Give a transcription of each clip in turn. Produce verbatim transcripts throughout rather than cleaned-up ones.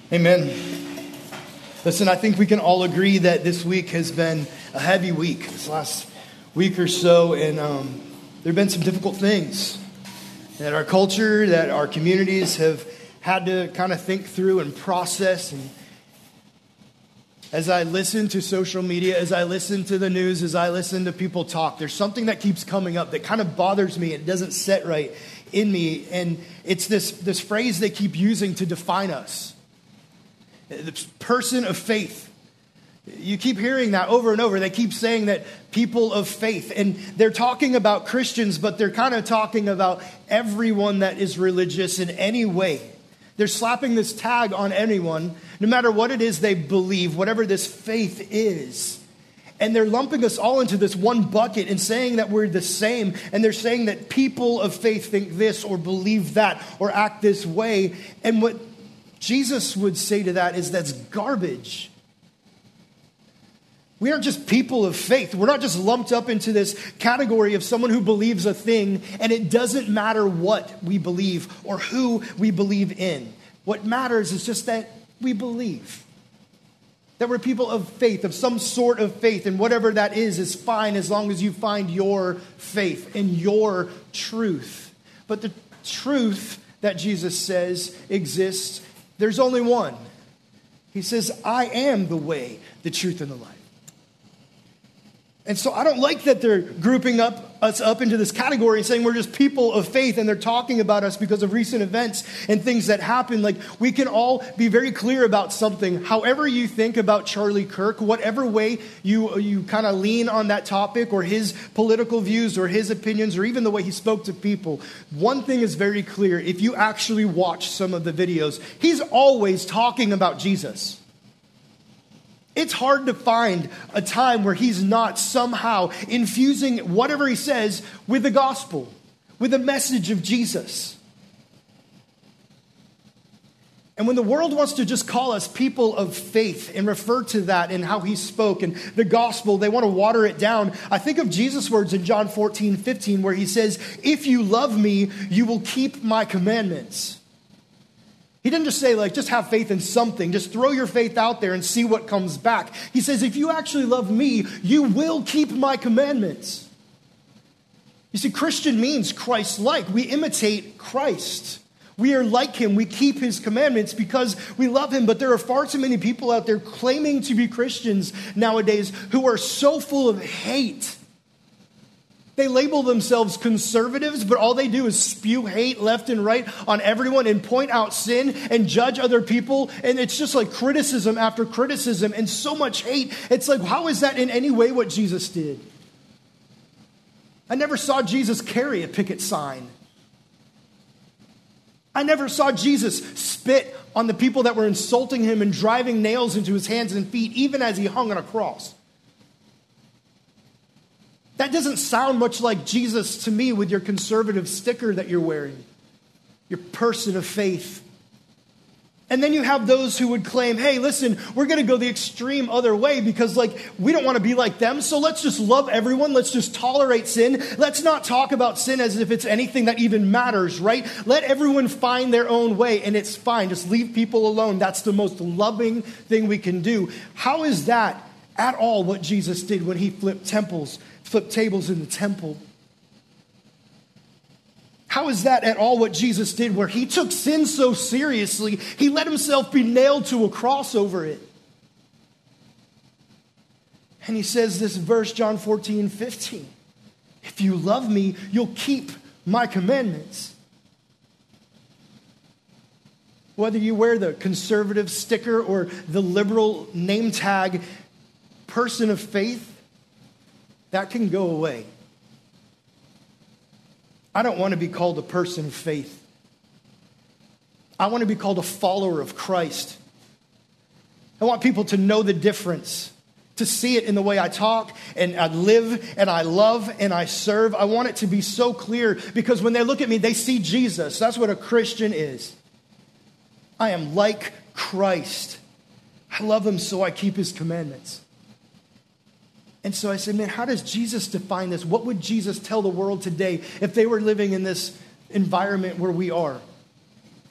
Amen. Listen, I think we can all agree that this week has been a heavy week, this last week or so, and um, there have been some difficult things that our culture, that our communities have had to kind of think through and process. And as I listen to social media, as I listen to the news, as I listen to people talk, there's something that keeps coming up that kind of bothers me. It doesn't set right in me, and it's this, this phrase they keep using to define us. The person of faith. You keep hearing that over and over. They keep saying that people of faith. And they're talking about Christians, but they're kind of talking about everyone that is religious in any way. They're slapping this tag on anyone, no matter what it is they believe, whatever this faith is. And they're lumping us all into this one bucket and saying that we're the same. And they're saying that people of faith think this or believe that or act this way. And what Jesus would say to that is that's garbage. We aren't just people of faith. We're not just lumped up into this category of someone who believes a thing, and it doesn't matter what we believe or who we believe in. What matters is just that we believe. That we're people of faith, of some sort of faith, and whatever that is, is fine as long as you find your faith and your truth. But the truth that Jesus says exists, there's only one. He says, I am the way, the truth, and the life. And so I don't like that they're grouping up us up into this category and saying we're just people of faith, and they're talking about us because of recent events and things that happen. Like, we can all be very clear about something. However you think about Charlie Kirk, whatever way you, you kind of lean on that topic or his political views or his opinions or even the way he spoke to people, one thing is very clear. If you actually watch some of the videos, he's always talking about Jesus. It's hard to find a time where he's not somehow infusing whatever he says with the gospel, with the message of Jesus. And when the world wants to just call us people of faith and refer to that and how he spoke and the gospel, they want to water it down. I think of Jesus' words in John fourteen fifteen, where he says, if you love me, you will keep my commandments. He didn't just say, like, just have faith in something. Just throw your faith out there and see what comes back. He says, if you actually love me, you will keep my commandments. You see, Christian means Christ-like. We imitate Christ. We are like him. We keep his commandments because we love him. But there are far too many people out there claiming to be Christians nowadays who are so full of hate. They label themselves conservatives, but all they do is spew hate left and right on everyone and point out sin and judge other people. And it's just like criticism after criticism and so much hate. It's like, how is that in any way what Jesus did? I never saw Jesus carry a picket sign. I never saw Jesus spit on the people that were insulting him and driving nails into his hands and feet, even as he hung on a cross. That doesn't sound much like Jesus to me with your conservative sticker that you're wearing, your person of faith. And then you have those who would claim, hey, listen, we're going to go the extreme other way because, like, we don't want to be like them, so let's just love everyone. Let's just tolerate sin. Let's not talk about sin as if it's anything that even matters, right? Let everyone find their own way, and it's fine. Just leave people alone. That's the most loving thing we can do. How is that at all what Jesus did when he flipped temples? Flip tables in the temple? How is that at all what Jesus did, where he took sin so seriously, he let himself be nailed to a cross over it? And he says this verse, John fourteen fifteen, if you love me, you'll keep my commandments. Whether you wear the conservative sticker or the liberal name tag, person of faith, that can go away. I don't want to be called a person of faith. I want to be called a follower of Christ. I want people to know the difference, to see it in the way I talk and I live and I love and I serve. I want it to be so clear because when they look at me, they see Jesus. That's what a Christian is. I am like Christ. I love him, so I keep his commandments. And so I said, man, how does Jesus define this? What would Jesus tell the world today if they were living in this environment where we are?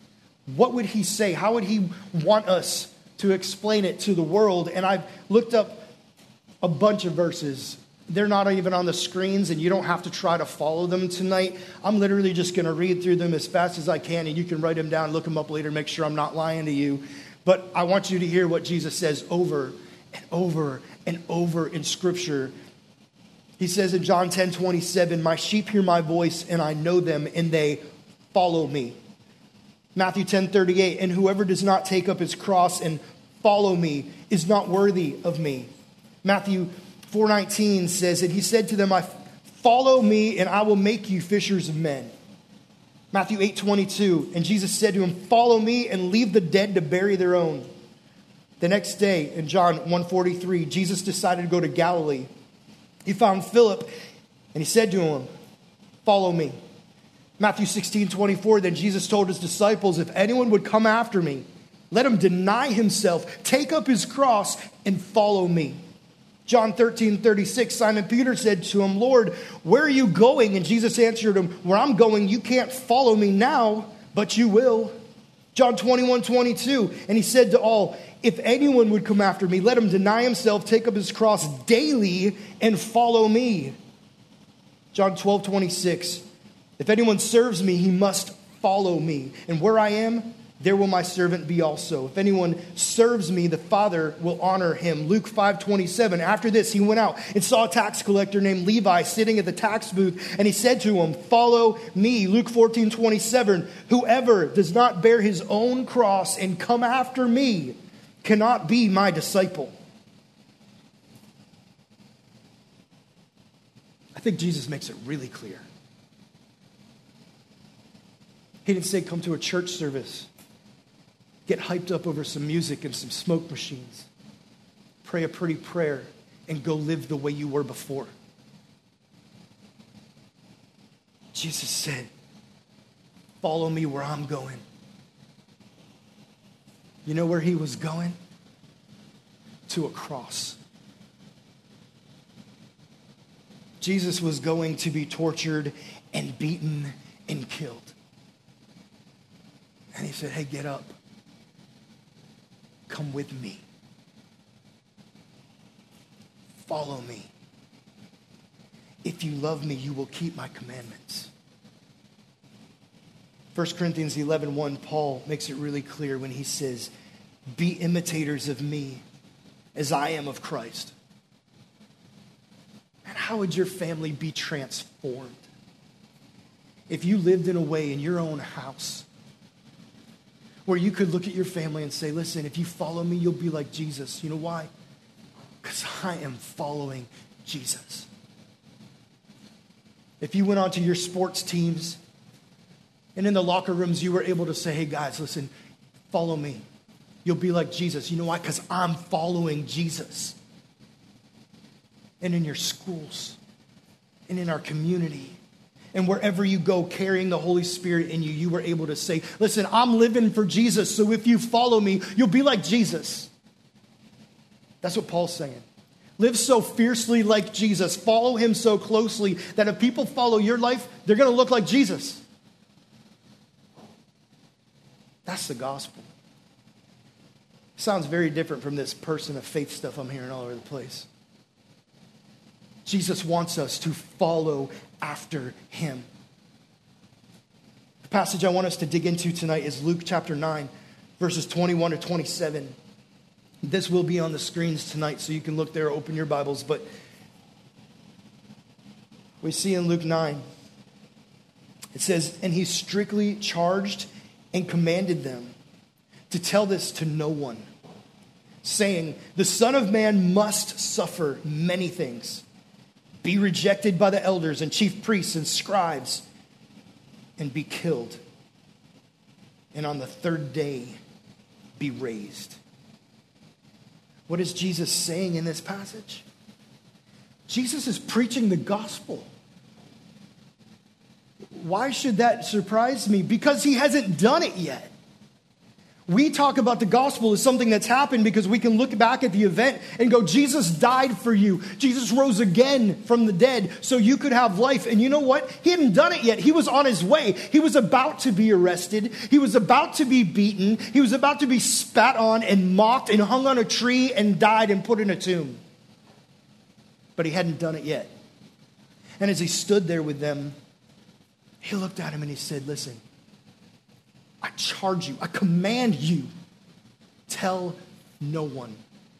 What would he say? How would he want us to explain it to the world? And I've looked up a bunch of verses. They're not even on the screens, and you don't have to try to follow them tonight. I'm literally just going to read through them as fast as I can, and you can write them down, look them up later, make sure I'm not lying to you. But I want you to hear what Jesus says over and over and over in Scripture. He says in John ten twenty-seven, my sheep hear my voice, and I know them, and they follow me. Matthew ten thirty-eight, and whoever does not take up his cross and follow me is not worthy of me. Matthew four nineteen says, and he said to them, I follow me and I will make you fishers of men. Matthew eight twenty-two, and Jesus said to him, follow me and leave the dead to bury their own. The next day in John one forty-three, Jesus decided to go to Galilee. He found Philip and he said to him, follow me. Matthew sixteen twenty-four, then Jesus told his disciples, if anyone would come after me, let him deny himself, take up his cross and follow me. John thirteen thirty-six, Simon Peter said to him, Lord, where are you going? And Jesus answered him, where I'm going, you can't follow me now, but you will. John twenty-one twenty-two, and he said to all, if anyone would come after me, let him deny himself, take up his cross daily and follow me. John twelve twenty-six, if anyone serves me, he must follow me. And where I am, there will my servant be also. If anyone serves me, the Father will honor him. Luke five twenty-seven. After this, he went out and saw a tax collector named Levi sitting at the tax booth. And he said to him, follow me. Luke fourteen twenty-seven. Whoever does not bear his own cross and come after me cannot be my disciple. I think Jesus makes it really clear. He didn't say come to a church service, get hyped up over some music and some smoke machines, pray a pretty prayer, and go live the way you were before. Jesus said, follow me where I'm going. You know where he was going? To a cross. Jesus was going to be tortured and beaten and killed. And he said, hey, get up. Come with me. Follow me. If you love me, you will keep my commandments. First Corinthians eleven one, Paul makes it really clear when he says, be imitators of me as I am of Christ. And how would your family be transformed if you lived in a way in your own house where you could look at your family and say, listen, if you follow me, you'll be like Jesus. You know why? Because I am following Jesus. If you went onto your sports teams and in the locker rooms, you were able to say, hey guys, listen, follow me. You'll be like Jesus. You know why? Because I'm following Jesus. And in your schools and in our community and wherever you go carrying the Holy Spirit in you, you were able to say, listen, I'm living for Jesus. So if you follow me, you'll be like Jesus. That's what Paul's saying. Live so fiercely like Jesus. Follow him so closely that if people follow your life, they're going to look like Jesus. That's the gospel. Sounds very different from this person of faith stuff I'm hearing all over the place. Jesus wants us to follow after him. The passage I want us to dig into tonight is Luke chapter nine, verses twenty-one to twenty-seven. This will be on the screens tonight, so you can look there, open your Bibles. But we see in Luke nine, it says, and he strictly charged and commanded them to tell this to no one, saying, the Son of Man must suffer many things, be rejected by the elders and chief priests and scribes, and be killed, and on the third day be raised. What is Jesus saying in this passage? Jesus is preaching the gospel. Why should that surprise me? Because he hasn't done it yet. We talk about the gospel as something that's happened because we can look back at the event and go, Jesus died for you. Jesus rose again from the dead so you could have life. And you know what? He hadn't done it yet. He was on his way. He was about to be arrested. He was about to be beaten. He was about to be spat on and mocked and hung on a tree and died and put in a tomb. But he hadn't done it yet. And as he stood there with them, he looked at him and he said, listen, I charge you, I command you, tell no one.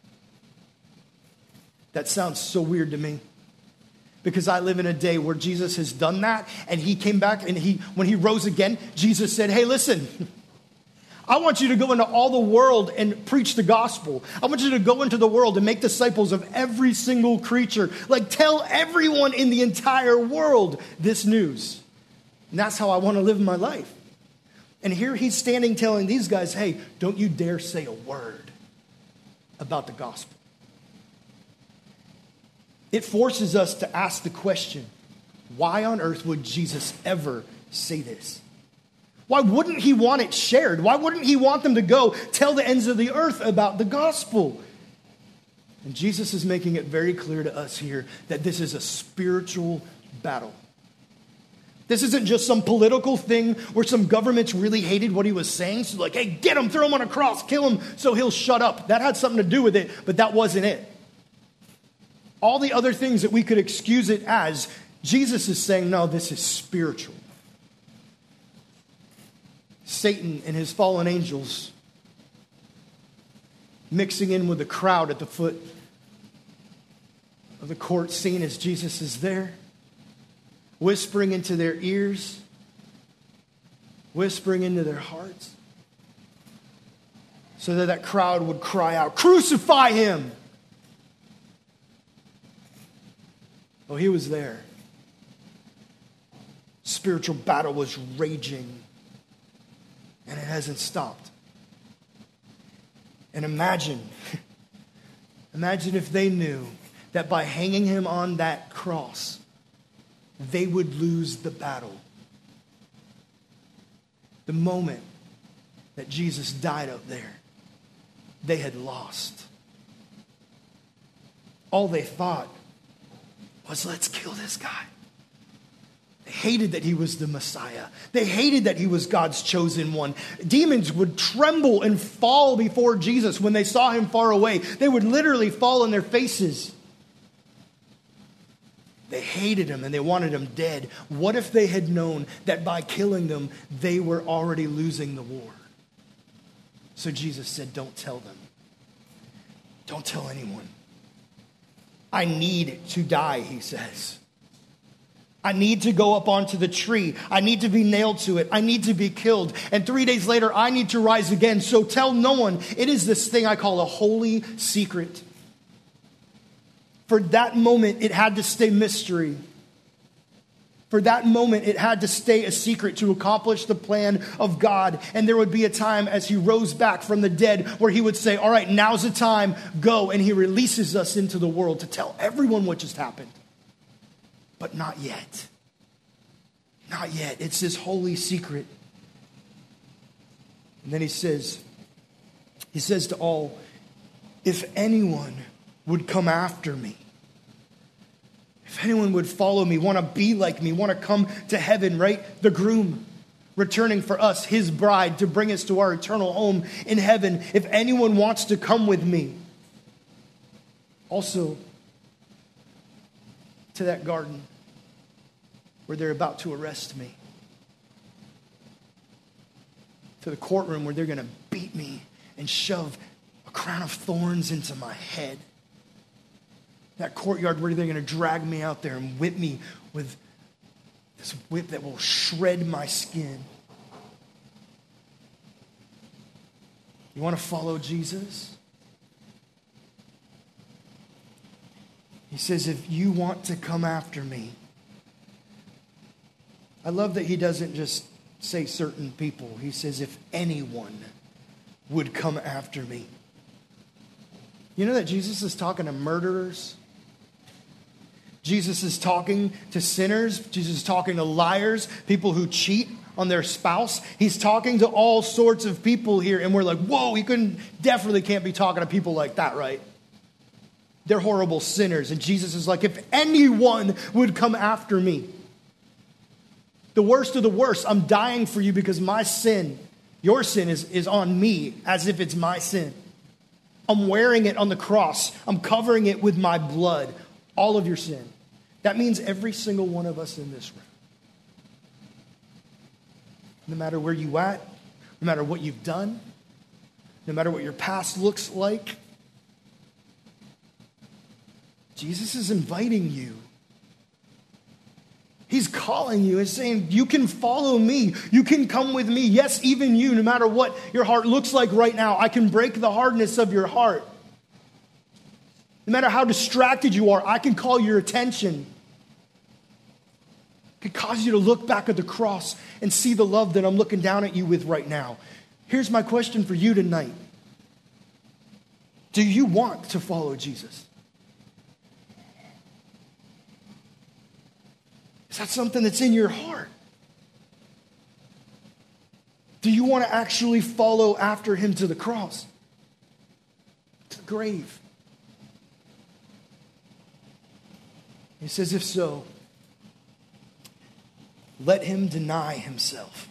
That sounds so weird to me because I live in a day where Jesus has done that and he came back and he, when he rose again, Jesus said, hey, listen, I want you to go into all the world and preach the gospel. I want you to go into the world and make disciples of every single creature. Like tell everyone in the entire world this news. And that's how I want to live my life. And here he's standing telling these guys, hey, don't you dare say a word about the gospel. It forces us to ask the question, why on earth would Jesus ever say this? Why wouldn't he want it shared? Why wouldn't he want them to go tell the ends of the earth about the gospel? And Jesus is making it very clear to us here that this is a spiritual battle. This isn't just some political thing where some governments really hated what he was saying. So like, hey, get him, throw him on a cross, kill him so he'll shut up. That had something to do with it, but that wasn't it. All the other things that we could excuse it as, Jesus is saying, no, this is spiritual. Satan and his fallen angels mixing in with the crowd at the foot of the court scene as Jesus is there. Whispering into their ears, whispering into their hearts, so that that crowd would cry out, crucify him! Oh, he was there. Spiritual battle was raging, and it hasn't stopped. And imagine, imagine if they knew that by hanging him on that cross, they would lose the battle. The moment that Jesus died up there, they had lost. All they thought was, let's kill this guy. They hated that he was the Messiah. They hated that he was God's chosen one. Demons would tremble and fall before Jesus when they saw him far away. They would literally fall on their faces. They hated him and they wanted him dead. What if they had known that by killing them, they were already losing the war? So Jesus said, don't tell them. Don't tell anyone. I need to die, he says. I need to go up onto the tree. I need to be nailed to it. I need to be killed. And three days later, I need to rise again. So tell no one. It is this thing I call a holy secret. For that moment, it had to stay mystery. For that moment, it had to stay a secret to accomplish the plan of God. And there would be a time as he rose back from the dead where he would say, all right, now's the time, go. And he releases us into the world to tell everyone what just happened. But not yet. Not yet. It's this holy secret. And then he says, he says to all, if anyone would come after me, if anyone would follow me, want to be like me, want to come to heaven, right? The groom returning for us, his bride, to bring us to our eternal home in heaven. If anyone wants to come with me, also to that garden where they're about to arrest me, to the courtroom where they're going to beat me and shove a crown of thorns into my head. That courtyard where they're going to drag me out there and whip me with this whip that will shred my skin. You want to follow Jesus? He says, if you want to come after me. I love that he doesn't just say certain people. He says, if anyone would come after me. You know that Jesus is talking to murderers? Jesus is talking to sinners. Jesus is talking to liars, people who cheat on their spouse. He's talking to all sorts of people here, and we're like, whoa, he couldn't, definitely can't be talking to people like that, right? They're horrible sinners. And Jesus is like, if anyone would come after me, the worst of the worst, I'm dying for you because my sin, your sin is, is on me as if it's my sin. I'm wearing it on the cross. I'm covering it with my blood, all of your sin. That means every single one of us in this room. No matter where you at, no matter what you've done, no matter what your past looks like, Jesus is inviting you. He's calling you and saying, you can follow me. You can come with me. Yes, even you, no matter what your heart looks like right now, I can break the hardness of your heart. No matter how distracted you are, I can call your attention. I can cause you to look back at the cross and see the love that I'm looking down at you with right now. Here's my question for you tonight. Do you want to follow Jesus? Is that something that's in your heart? Do you want to actually follow after him to the cross? To the grave? He says, if so, let him deny himself.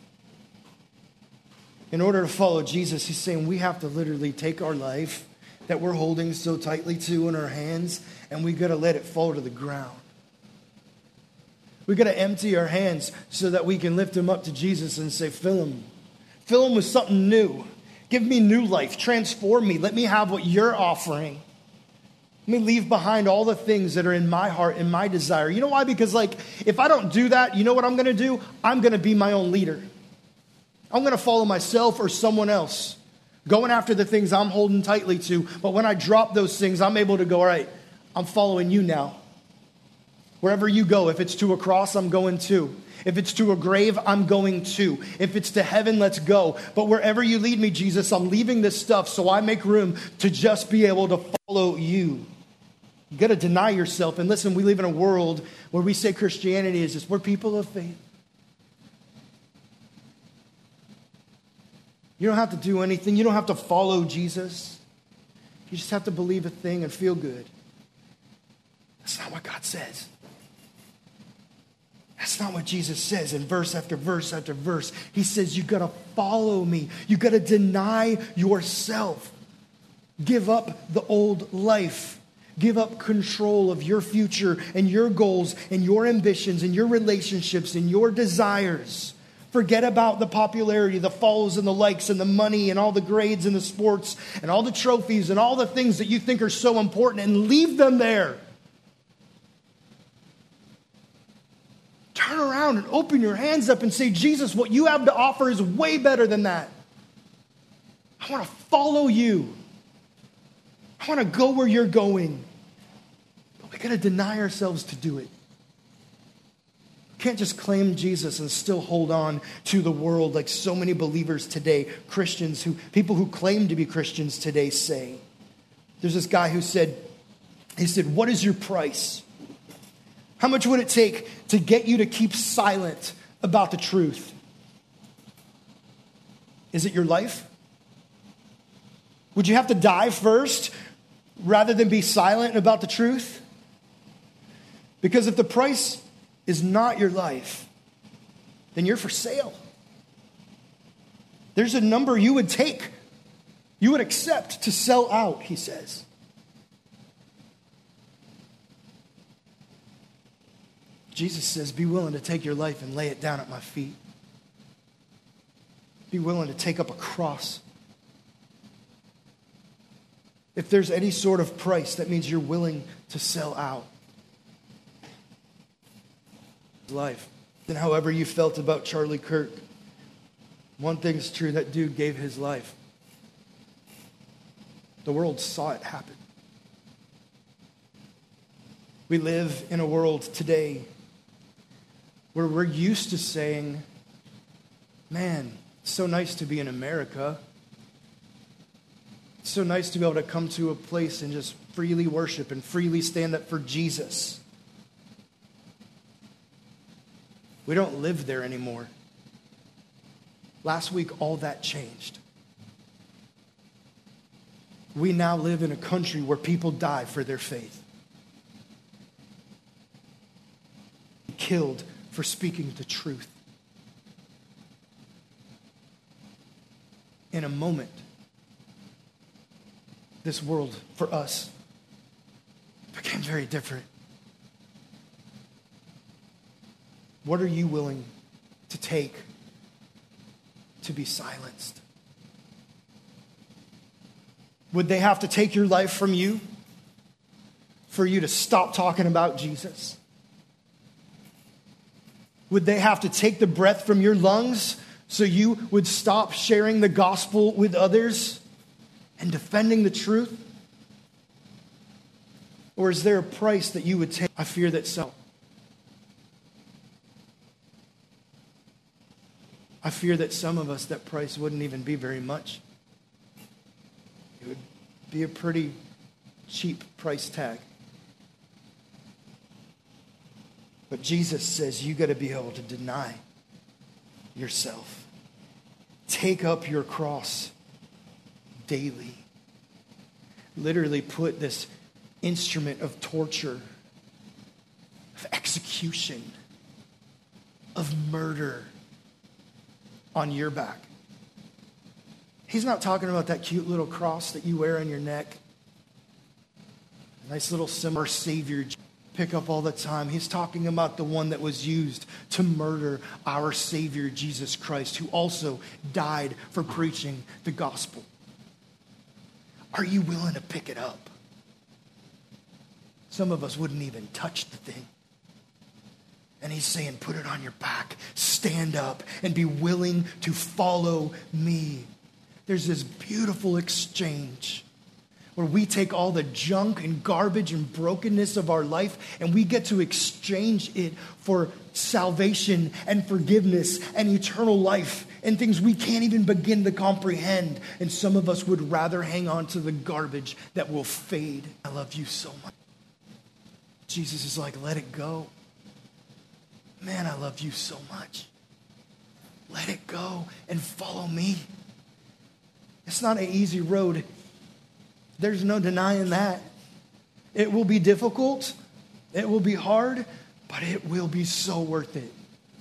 In order to follow Jesus, he's saying we have to literally take our life that we're holding so tightly to in our hands, and we got to let it fall to the ground. We got to empty our hands so that we can lift them up to Jesus and say, fill them. Fill them with something new. Give me new life. Transform me. Let me have what you're offering. Let me leave behind all the things that are in my heart and my desire. You know why? Because like, if I don't do that, you know what I'm going to do? I'm going to be my own leader. I'm going to follow myself or someone else, going after the things I'm holding tightly to. But when I drop those things, I'm able to go, all right, I'm following you now. Wherever you go, if it's to a cross, I'm going to. If it's to a grave, I'm going to. If it's to heaven, let's go. But wherever you lead me, Jesus, I'm leaving this stuff so I make room to just be able to follow you. You got to deny yourself. And listen, we live in a world where we say Christianity is just, we're people of faith. You don't have to do anything. You don't have to follow Jesus. You just have to believe a thing and feel good. That's not what God says. That's not what Jesus says in verse after verse after verse. He says, you got to follow me. You got to deny yourself. Give up the old life. Give up control of your future and your goals and your ambitions and your relationships and your desires. Forget about the popularity, the follows and the likes and the money and all the grades and the sports and all the trophies and all the things that you think are so important, and leave them there. Turn around and open your hands up and say, Jesus, what you have to offer is way better than that. I want to follow you. I want to go where you're going. But we got to deny ourselves to do it. We can't just claim Jesus and still hold on to the world like so many believers today, Christians, who people who claim to be Christians today say. There's this guy who said, he said, what is your price? How much would it take to get you to keep silent about the truth? Is it your life? Would you have to die first rather than be silent about the truth? Because if the price is not your life, then you're for sale. There's a number you would take, you would accept to sell out, he says. Jesus says, be willing to take your life and lay it down at my feet. Be willing to take up a cross. If there's any sort of price, that means you're willing to sell out. Life. Then however you felt about Charlie Kirk, one thing's true, that dude gave his life. The world saw it happen. We live in a world today where we're used to saying, man, it's so nice to be in America. It's so nice to be able to come to a place and just freely worship and freely stand up for Jesus. We don't live there anymore. Last week, all that changed. We now live in a country where people die for their faith. Killed for speaking the truth. In a moment, this world for us became very different. What are you willing to take to be silenced? Would they have to take your life from you for you to stop talking about Jesus? Would they have to take the breath from your lungs so you would stop sharing the gospel with others and defending the truth? Or is there a price that you would take? I fear that so. I fear that some of us, that price wouldn't even be very much. It would be a pretty cheap price tag. But Jesus says you got to be able to deny yourself. Take up your cross daily. Literally put this instrument of torture, of execution, of murder on your back. He's not talking about that cute little cross that you wear on your neck. Nice little symbol our Savior pick up all the time. He's talking about the one that was used to murder our Savior, Jesus Christ, who also died for preaching the gospel. Are you willing to pick it up? Some of us wouldn't even touch the thing. And he's saying, put it on your back, stand up, and be willing to follow me. There's this beautiful exchange where we take all the junk and garbage and brokenness of our life and we get to exchange it for salvation and forgiveness and eternal life and things we can't even begin to comprehend. And some of us would rather hang on to the garbage that will fade. I love you so much. Jesus is like, let it go. Man, I love you so much. Let it go and follow me. It's not an easy road. There's no denying that. It will be difficult. It will be hard, but it will be so worth it.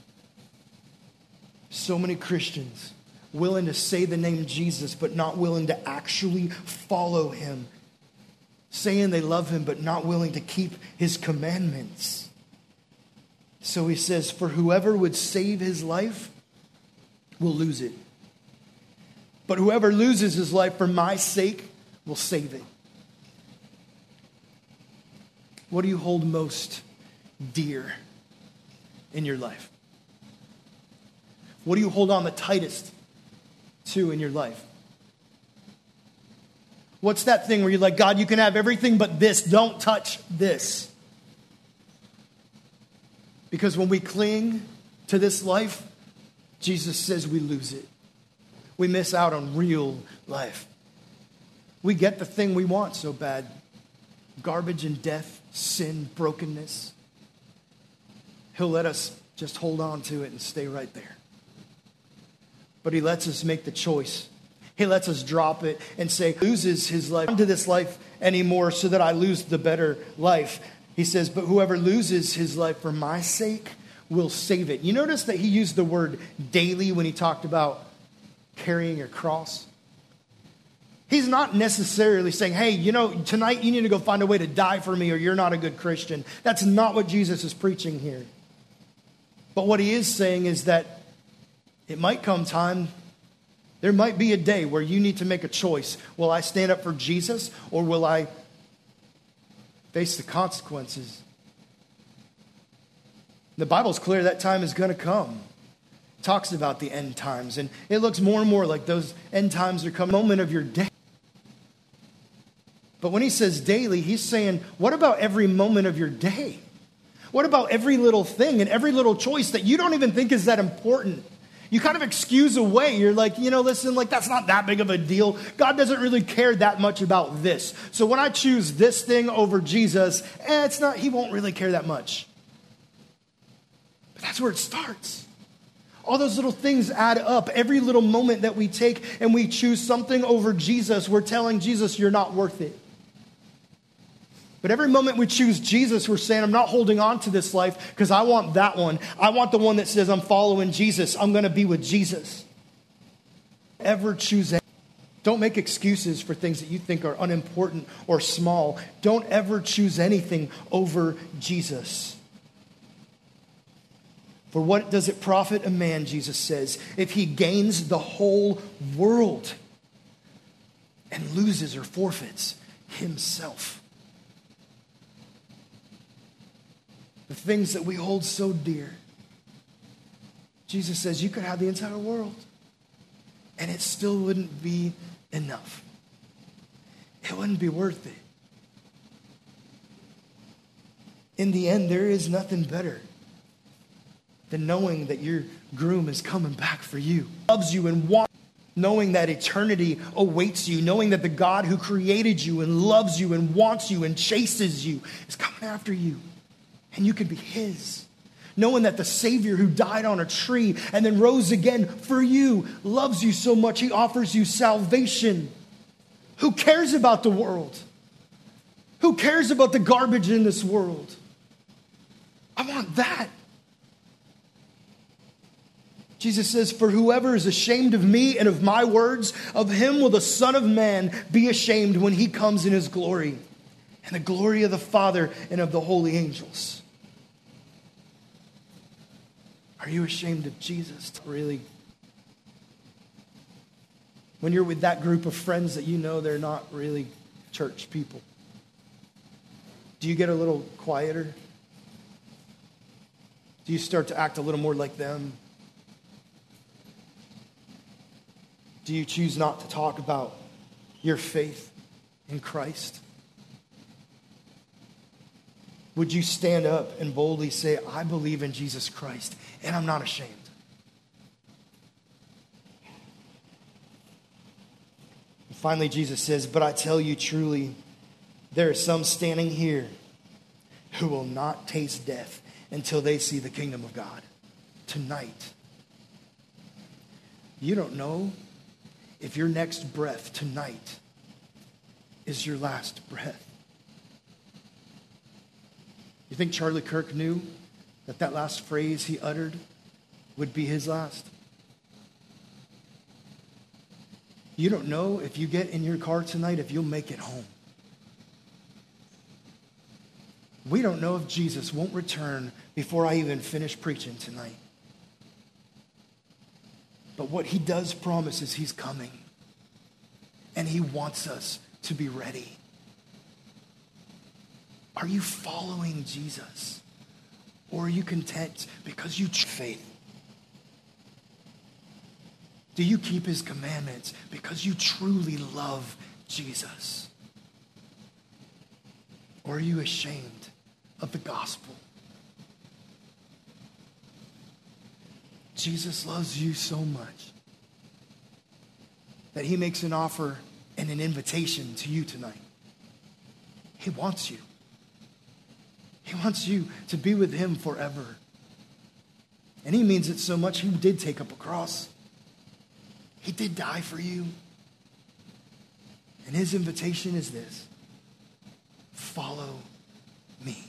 So many Christians willing to say the name Jesus, but not willing to actually follow him. Saying they love him, but not willing to keep his commandments. So he says, for whoever would save his life will lose it. But whoever loses his life for my sake will save it. What do you hold most dear in your life? What do you hold on the tightest to in your life? What's that thing where you're like, God, you can have everything but this. Don't touch this. Because when we cling to this life, Jesus says we lose it. We miss out on real life. We get the thing we want so bad. Garbage and death, sin, brokenness. He'll let us just hold on to it and stay right there. But he lets us make the choice. He lets us drop it and say, loses his life into this life anymore so that I lose the better life. He says, but whoever loses his life for my sake will save it. You notice that he used the word daily when he talked about carrying a cross. He's not necessarily saying, hey, you know, tonight you need to go find a way to die for me or you're not a good Christian. That's not what Jesus is preaching here. But what he is saying is that it might come time, there might be a day where you need to make a choice. Will I stand up for Jesus or will I face the consequences? The Bible's clear that time is going to come. It talks about the end times, and it looks more and more like those end times are coming. Moment of your day. But when he says daily, he's saying, what about every moment of your day? What about every little thing and every little choice that you don't even think is that important? You kind of excuse away. You're like, you know, listen, like that's not that big of a deal. God doesn't really care that much about this. So when I choose this thing over Jesus, eh, it's not, he won't really care that much. But that's where it starts. All those little things add up. Every little moment that we take and we choose something over Jesus, we're telling Jesus, you're not worth it. But every moment we choose Jesus, we're saying, I'm not holding on to this life because I want that one. I want the one that says I'm following Jesus. I'm going to be with Jesus. Ever choose anything. Don't make excuses for things that you think are unimportant or small. Don't ever choose anything over Jesus. For what does it profit a man, Jesus says, if he gains the whole world and loses or forfeits himself? The things that we hold so dear. Jesus says you could have the entire world and it still wouldn't be enough. It wouldn't be worth it. In the end, there is nothing better than knowing that your groom is coming back for you. Loves you and wants, knowing that eternity awaits you, knowing that the God who created you and loves you and wants you and chases you is coming after you. And you can be his. Knowing that the Savior who died on a tree and then rose again for you loves you so much, he offers you salvation. Who cares about the world? Who cares about the garbage in this world? I want that. Jesus says, for whoever is ashamed of me and of my words, of him will the Son of Man be ashamed when he comes in his glory and the glory of the Father and of the holy angels. Are you ashamed of Jesus? Really? When you're with that group of friends that you know they're not really church people, do you get a little quieter? Do you start to act a little more like them? Do you choose not to talk about your faith in Christ? Would you stand up and boldly say, I believe in Jesus Christ, and I'm not ashamed? And finally, Jesus says, but I tell you truly, there are some standing here who will not taste death until they see the kingdom of God tonight. You don't know if your next breath tonight is your last breath. You think Charlie Kirk knew that that last phrase he uttered would be his last? You don't know if you get in your car tonight if you'll make it home. We don't know if Jesus won't return before I even finish preaching tonight. But what he does promise is he's coming. And he wants us to be ready. Are you following Jesus? Or are you content because you choose faith? Do you keep his commandments because you truly love Jesus? Or are you ashamed of the gospel? Jesus loves you so much that he makes an offer and an invitation to you tonight. He wants you. He wants you to be with him forever. And he means it so much, he did take up a cross. He did die for you. And his invitation is this: follow me.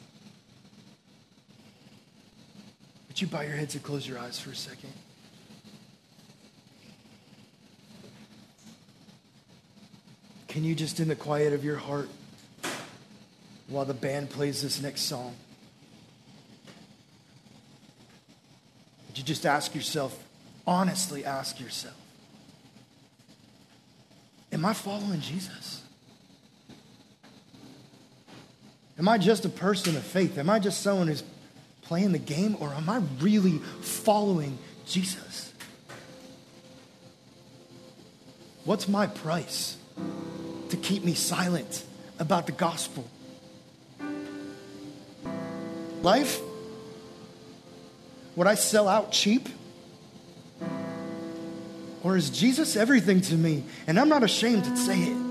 Would you bow your heads and close your eyes for a second? Can you just, in the quiet of your heart, while the band plays this next song, would you just ask yourself, honestly ask yourself, am I following Jesus? Am I just a person of faith? Am I just someone who's playing the game, or am I really following Jesus? What's my price to keep me silent about the gospel? Life? Would I sell out cheap? Or is Jesus everything to me? And I'm not ashamed to say it.